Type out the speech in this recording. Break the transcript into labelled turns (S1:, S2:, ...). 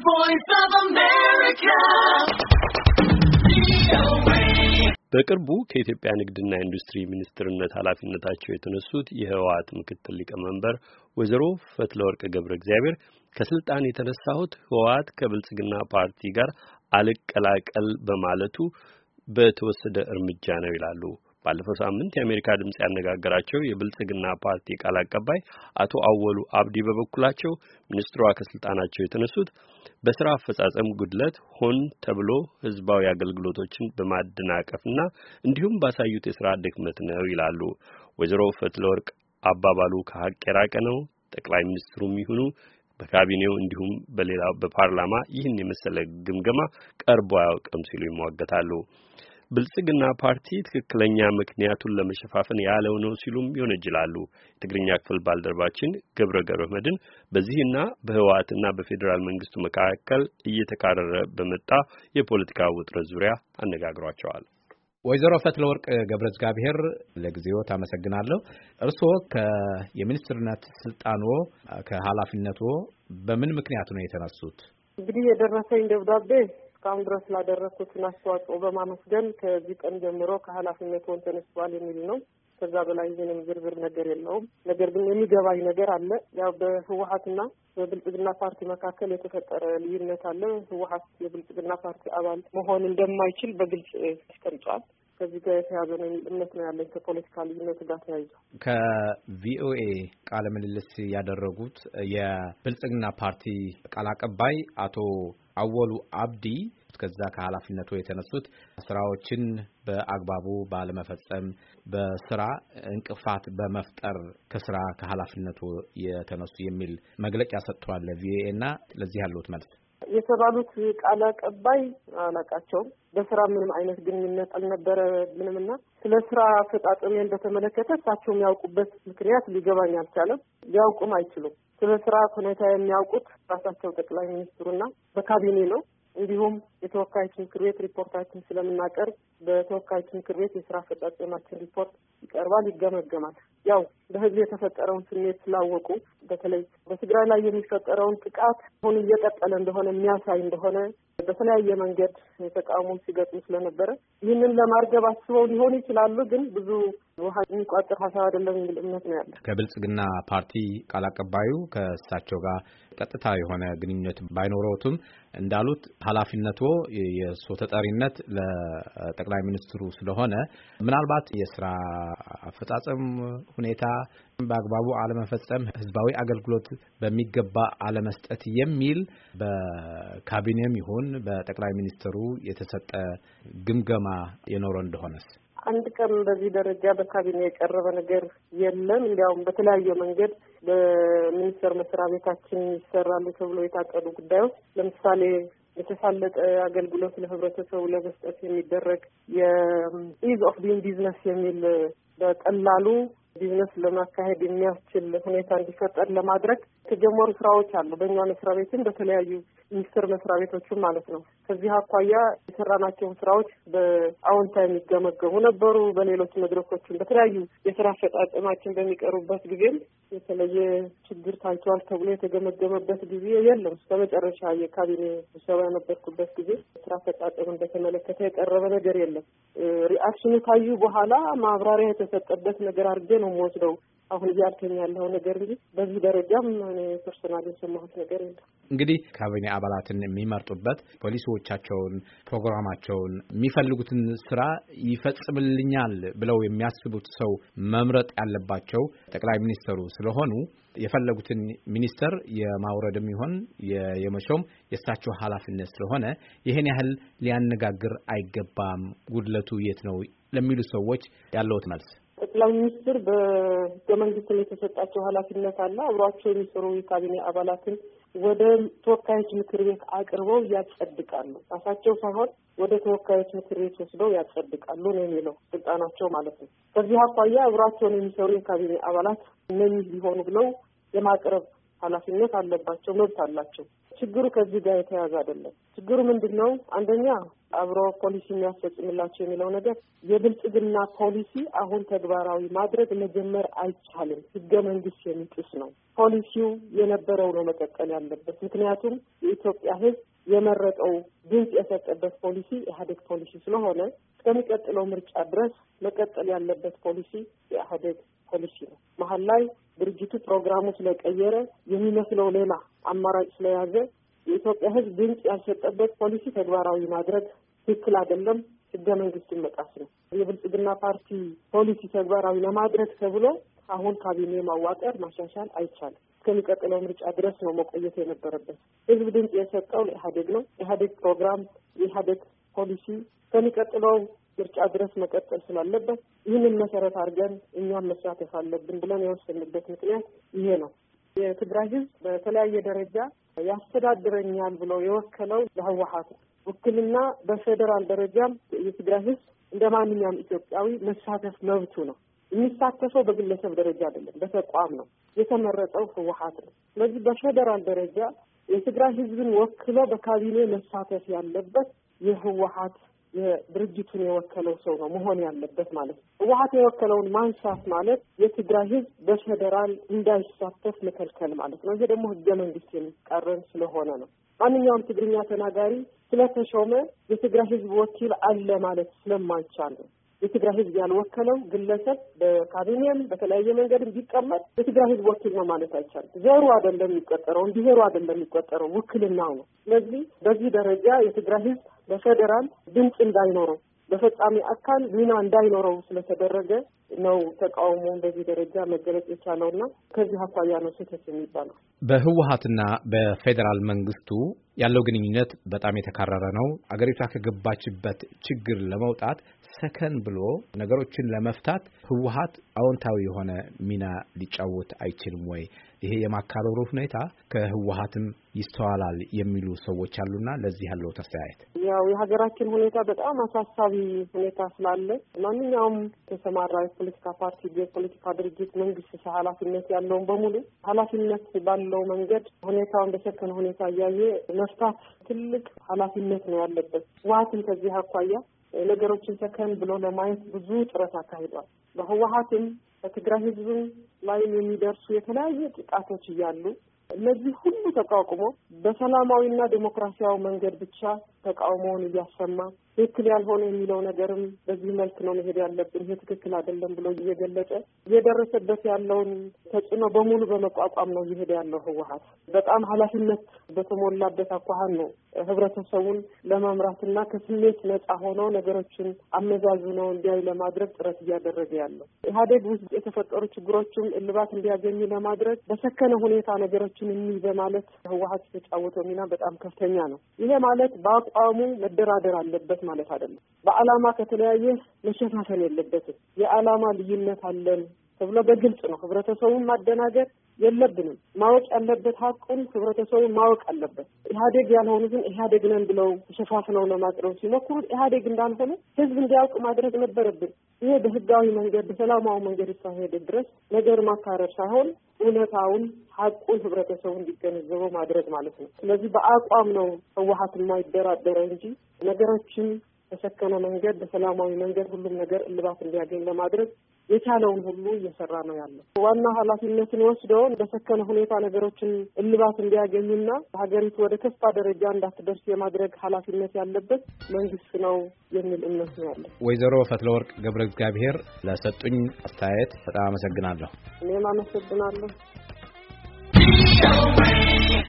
S1: voice of America. በቅርቡ ከኢትዮጵያ ንግድና ኢንዱስትሪ ሚኒስትርነት ኃላፊነታቸው የተነሱት የህወሓት ምክትል ሊቀመንበር ወይዘሮ ፈትለወርቅ ገብረ እግዚአብሔር ከስልጣን የተነሳሁት ህወሓት ከብልጽግና ፓርቲ ጋር አልቀላቀል በማለቱ በተወሰደ እርምጃ ነው ይላሉ። ባለፈው ሳምንት የአሜሪካ ድምጽ ያነጋገራቸው የብልጽግና ፓርቲ ቃል አቀባይ አቶ አወሉ አብዲ በበኩላቸው ሚኒስትሯ ከስልጣናቸው የተነሱት በስራ አፈጻጸም ጉድለት ሆን ተብሎ ህዝባዊ አገልግሎቶችን በማደናቀፍና እንዲሁም ባሳዩት የሥራ ድክመት ነው ይላሉ። ወይዘሮ ፈትለወርቅ አባባሉ ከሀቅ የራቀ ነው፣ ጠቅላይ ሚኒስትሩም ይሁኑ በካቢኔው እንዲሁም በሌላው በፓርላማ ይህን የመሰለ ግምገማ ቀርቦ አያውቅም ሲሉ ይሟገታሉ። ብልጽግና ፓርቲ ትክክለኛ ምክንያቱን ለመሸፋፈን ያለው ነው ሲሉም ይወነጅላሉ። የትግርኛ ክፍል ባልደረባችን ገብረ መድን በዚህና በህወሓትና በፌዴራል መንግስቱ መካከል እየተካረረ በመጣ የፖለቲካ ውጥረት ዙሪያ አነጋግሯቸዋል።
S2: ወይዘሮ ፈትለወርቅ ገብረ እግዚአብሔር ለጊዜው ታመሰግናለሁ። እርስዎ የሚኒስትርነት ስልጣንዎ ከኃላፊነትዎ በምን ምክንያት ነው የተነሱት?
S3: እንግዲህ የደረሰኝ ደብዳቤ እስካሁን ድረስ ላደረኩት አስተዋጽኦ በማመስገን ከዚህ ቀን ጀምሮ ከኃላፊነትዎ ተነስተዋል የሚል ነው። ከዛ በላይ ምንም ዝርዝር ነገር የለውም። ነገር ግን የሚገባኝ ነገር አለ። ያው በህወሓትና በብልጽግና ፓርቲ መካከል የተፈጠረ ልዩነት አለ። ህወሓት የብልጽግና ፓርቲ አባል መሆን እንደማይችል በግልጽ አስቀምጧል። ከዚህ ጋር የተያዘ ነው እምነት ነው ያለኝ ከፖለቲካ ልዩነት ጋር ተያይዞ።
S2: ከቪኦኤ ቃለ ምልልስ ያደረጉት የብልጽግና ፓርቲ ቃል አቀባይ አቶ አወሉ አብዲ ከዛ ከኃላፊነቱ የተነሱት ስራዎችን በአግባቡ ባለመፈጸም በስራ እንቅፋት በመፍጠር ከስራ ከኃላፊነቱ የተነሱ የሚል መግለጫ ሰጥቷል ለቪኦኤና ለዚህ ያሉት መልስ
S3: የተባሉት ቃል አቀባይ አላቃቸውም። በስራ ምንም አይነት ግንኙነት አልነበረ ምንምና ስለ ስራ አፈጻጸሜን በተመለከተ እሳቸው የሚያውቁበት ምክንያት ሊገባኝ አልቻለም። ሊያውቁም አይችሉም። ስለ ስራ ሁኔታ የሚያውቁት ራሳቸው ጠቅላይ ሚኒስትሩና በካቢኔ ነው። እንዲሁም የተወካዮች ምክር ቤት ሪፖርታችን ስለምናቀርብ በተወካዮች ምክር ቤት የስራ አፈጻጸማችን ሪፖርት ይቀርባል፣ ይገመገማል። ያው በህዝብ የተፈጠረውን ስሜት ስላወቁ በተለይ በትግራይ ላይ የሚፈጠረውን ጥቃት አሁን እየቀጠለ እንደሆነ የሚያሳይ እንደሆነ በተለያየ መንገድ ተቃውሞ ሲገጥሙ ስለነበረ ይህንን ለማርገብ አስበው ሊሆን ይችላሉ። ግን ብዙ ውሃ የሚቋጥር ሀሳብ አይደለም የሚል እምነት ነው ያለ።
S2: ከብልጽግና ፓርቲ ቃል አቀባዩ ከእሳቸው ጋር ቀጥታ የሆነ ግንኙነት ባይኖረውትም እንዳሉት ኃላፊነቱ የእሱ ተጠሪነት ለጠቅላይ ሚኒስትሩ ስለሆነ ምናልባት የስራ አፈጻጸም ሁኔታ በአግባቡ አለመፈጸም፣ ህዝባዊ አገልግሎት በሚገባ አለመስጠት የሚል በካቢኔም ይሁን በጠቅላይ ሚኒስትሩ የተሰጠ ግምገማ የኖረ እንደሆነስ?
S3: አንድ ቀን በዚህ ደረጃ በካቢኔ የቀረበ ነገር የለም። እንዲያውም በተለያየ መንገድ በሚኒስቴር መስሪያ ቤታችን ይሰራሉ ተብሎ የታቀዱ ጉዳዮች ለምሳሌ የተሳለጠ አገልግሎት ለህብረተሰቡ ለመስጠት የሚደረግ የኢዝ ኦፍ ዱይንግ ቢዝነስ የሚል በቀላሉ ቢዝነስ ለማካሄድ የሚያስችል ሁኔታ እንዲፈጠር ለማድረግ የተጀመሩ ስራዎች አሉ። በእኛ መስሪያ ቤትም በተለያዩ ሚኒስቴር መስሪያ ቤቶችም ማለት ነው። ከዚህ አኳያ የሰራናቸው ስራዎች በአዎንታ የሚገመገሙ ነበሩ። በሌሎች መድረኮችም በተለያዩ የስራ አፈጻጸማችን በሚቀሩበት ጊዜም የተለየ ችግር ታይቷል ተብሎ የተገመገመበት ጊዜ የለም። በመጨረሻ የካቢኔ ስብሰባ የነበርኩበት ጊዜ ስራ አፈጻጸምን በተመለከተ የቀረበ ነገር የለም። ሪአክሽኑ ታዩ በኋላ ማብራሪያ የተሰጠበት ነገር አድርጌ ነው የምወስደው አሁን እያልከኝ ያለው ነገር እንጂ በዚህ ደረጃም እኔ ፐርሰናሊ የሰማሁት ነገር የለም።
S2: እንግዲህ ካቢኔ አባላትን የሚመርጡበት ፖሊሲዎቻቸውን፣ ፕሮግራማቸውን የሚፈልጉትን ስራ ይፈጽምልኛል ብለው የሚያስቡት ሰው መምረጥ ያለባቸው ጠቅላይ ሚኒስትሩ ስለሆኑ የፈለጉትን ሚኒስተር የማውረድም ይሁን የመሾም የእሳቸው ኃላፊነት ስለሆነ ይሄን ያህል ሊያነጋግር አይገባም። ጉድለቱ የት ነው ለሚሉ ሰዎች ያለውት መልስ?
S3: ጠቅላይ ሚኒስትር በመንግስት የተሰጣቸው ኃላፊነት አለ። አብሯቸው የሚሰሩ የካቢኔ አባላትን ወደ ተወካዮች ምክር ቤት አቅርበው ያጸድቃሉ። ራሳቸው ሳይሆን ወደ ተወካዮች ምክር ቤት ወስደው ያጸድቃሉ ነው የሚለው ስልጣናቸው ማለት ነው። ከዚህ አኳያ አብሯቸውን የሚሰሩ የካቢኔ አባላት እነዚህ ሊሆኑ ብለው የማቅረብ ኃላፊነት አለባቸው፣ መብት አላቸው። ችግሩ ከዚህ ጋር የተያያዘ አይደለም። ችግሩ ምንድነው? አንደኛ አብሮ ፖሊሲ የሚያስፈጽምላቸው የሚለው ነገር የብልጽግና ፖሊሲ አሁን ተግባራዊ ማድረግ መጀመር አይቻልም። ህገ መንግስት የሚጥስ ነው። ፖሊሲው የነበረው ነው መቀጠል ያለበት። ምክንያቱም የኢትዮጵያ ህዝብ የመረጠው ድምጽ የሰጠበት ፖሊሲ ኢህአዴግ ፖሊሲ ስለሆነ እስከሚቀጥለው ምርጫ ድረስ መቀጠል ያለበት ፖሊሲ የኢህአዴግ ፖሊሲ ነው። መሀል ላይ ድርጅቱ ፕሮግራሙ ስለቀየረ የሚመስለው ሌላ አማራጭ ስለያዘ የኢትዮጵያ ህዝብ ድምጽ ያልሰጠበት ፖሊሲ ተግባራዊ ማድረግ ትክክል አይደለም። ህገ መንግስቱን መጣስ ነው። የብልጽግና ፓርቲ ፖሊሲ ተግባራዊ ለማድረግ ተብሎ አሁን ካቢኔ ማዋቀር ማሻሻል አይቻልም። እስከሚቀጥለው ምርጫ ድረስ ነው መቆየት የነበረበት። ህዝብ ድምጽ የሰጠው ለኢህአዴግ ነው። ኢህአዴግ ፕሮግራም፣ የኢህአዴግ ፖሊሲ እስከሚቀጥለው ምርጫ ድረስ መቀጠል ስላለበት ይህንን መሰረት አድርገን እኛም መሳተፍ አለብን ብለን የወሰንበት ምክንያት ይሄ ነው። የትግራይ ህዝብ በተለያየ ደረጃ ያስተዳድረኛል ብሎ የወከለው ለህወሓት ውክልና በፌዴራል ደረጃም የትግራይ ህዝብ እንደ ማንኛውም ኢትዮጵያዊ መሳተፍ መብቱ ነው። የሚሳተፈው በግለሰብ ደረጃ አይደለም፣ በተቋም ነው። የተመረጠው ህወሓት ነው። ስለዚህ በፌዴራል ደረጃ የትግራይ ህዝብን ወክሎ በካቢኔ መሳተፍ ያለበት የህወሓት የድርጅቱን የወከለው ሰው ነው መሆን ያለበት ማለት ነው። ህወሓት የወከለውን ማንሳት ማለት የትግራይ ህዝብ በፌዴራል እንዳይሳተፍ መከልከል ማለት ነው። ይሄ ደግሞ ህገ መንግስት የሚቃረን ስለሆነ ነው። ማንኛውም ትግርኛ ተናጋሪ ስለተሾመ የትግራይ ህዝብ ወኪል አለ ማለት ስለማይቻል ነው። የትግራይ ህዝብ ያልወከለው ግለሰብ በካቢኔም በተለያየ መንገድ ቢቀመጥ የትግራይ ህዝብ ወኪል ነው ማለት አይቻልም። ዘሩ አይደለም የሚቆጠረው፣ እንዲሄሩ አይደለም የሚቆጠረው፣ ውክልናው ነው። ስለዚህ በዚህ ደረጃ የትግራይ ህዝብ በፌዴራል ድምጽ እንዳይኖረው በፈጻሚ አካል ሚና እንዳይኖረው ስለተደረገ ነው ተቃውሞውን በዚህ ደረጃ መገለጽ የቻለውና ከዚህ አኳያ ነው ስህተት የሚባለው።
S2: በህወሓትና በፌዴራል መንግስቱ ያለው ግንኙነት በጣም የተካረረ ነው። አገሪቷ ከገባችበት ችግር ለመውጣት ሰከን ብሎ ነገሮችን ለመፍታት ህወሓት አዎንታዊ የሆነ ሚና ሊጫወት አይችልም ወይ? ይሄ የማካረሩ ሁኔታ ከህወሓትም ይስተዋላል የሚሉ ሰዎች አሉና ለዚህ ያለው ተስተያየት
S3: ያው የሀገራችን ሁኔታ በጣም አሳሳቢ ሁኔታ ስላለ ማንኛውም ተሰማራ የፖለቲካ ፓርቲ የፖለቲካ ድርጅት መንግስት ኃላፊነት ያለውን በሙሉ ኃላፊነት ባለው መንገድ ሁኔታውን በሰከነ ሁኔታ እያየ መፍታት ትልቅ ኃላፊነት ነው ያለበት። ህወሓትም ከዚህ አኳያ ነገሮችን ሰከን ብሎ ለማየት ብዙ ጥረት አካሂዷል። በህወሓትም በትግራይ ህዝብም ላይ የሚደርሱ የተለያዩ ጥቃቶች እያሉ እነዚህ ሁሉ ተቋቁሞ በሰላማዊና ዲሞክራሲያዊ መንገድ ብቻ ተቃውሞውን እያሰማ ትክክል ያልሆነ የሚለው ነገርም በዚህ መልክ ነው መሄድ ያለብን፣ ይሄ ትክክል አይደለም ብሎ እየገለጸ እየደረሰበት ያለውን ተጽዕኖ በሙሉ በመቋቋም ነው እየሄደ ያለው ህወሓት። በጣም ኃላፊነት በተሞላበት አኳኋን ነው ህብረተሰቡን ለመምራትና ከስሜት ነጻ ሆኖ ነገሮችን አመዛዝኖ እንዲያይ ለማድረግ ጥረት እያደረገ ያለው። ኢህአዴግ ውስጥ የተፈጠሩ ችግሮችም እልባት እንዲያገኙ ለማድረግ በሰከነ ሁኔታ ነገሮችን በማለት ህወሓት የተጫወተው ሚና በጣም ከፍተኛ ነው። ይሄ ማለት በአቋሙ መደራደር አለበት ማለት አይደለም። በዓላማ ከተለያየ መሸፋፈን የለበትም። የዓላማ ልዩነት አለን ተብሎ በግልጽ ነው ህብረተሰቡን ማደናገር የለብንም። ማወቅ ያለበት ሀቁን ህብረተሰቡን ማወቅ አለበት። ኢህአዴግ ያልሆኑትን ኢህአዴግ ነን ብለው ተሸፋፍነው ለማቅረብ ሲሞክሩ ኢህአዴግ እንዳልሆነ ህዝብ እንዲያውቅ ማድረግ ነበረብን። ይሄ በህጋዊ መንገድ በሰላማዊ መንገድ እስከሄደ ድረስ ነገር ማካረር ሳይሆን እውነታውን ሀቁን ህብረተሰቡ እንዲገነዘበው ማድረግ ማለት ነው። ስለዚህ በአቋም ነው ህወሓት የማይደራደረው እንጂ ነገሮችን በሰከነ መንገድ በሰላማዊ መንገድ ሁሉም ነገር እልባት እንዲያገኝ ለማድረግ የቻለውን ሁሉ እየሰራ ነው ያለው። ዋና ኃላፊነትን ወስዶ በሰከነ ሁኔታ ነገሮችን እልባት እንዲያገኙና ሀገሪቱ ወደ ከፋ ደረጃ እንዳትደርስ የማድረግ ኃላፊነት ያለበት መንግስት ነው የሚል እምነት ነው ያለው።
S2: ወይዘሮ ፈትለወርቅ ገብረ እግዚአብሔር ለሰጡኝ አስተያየት በጣም አመሰግናለሁ።
S3: እኔም አመሰግናለሁ።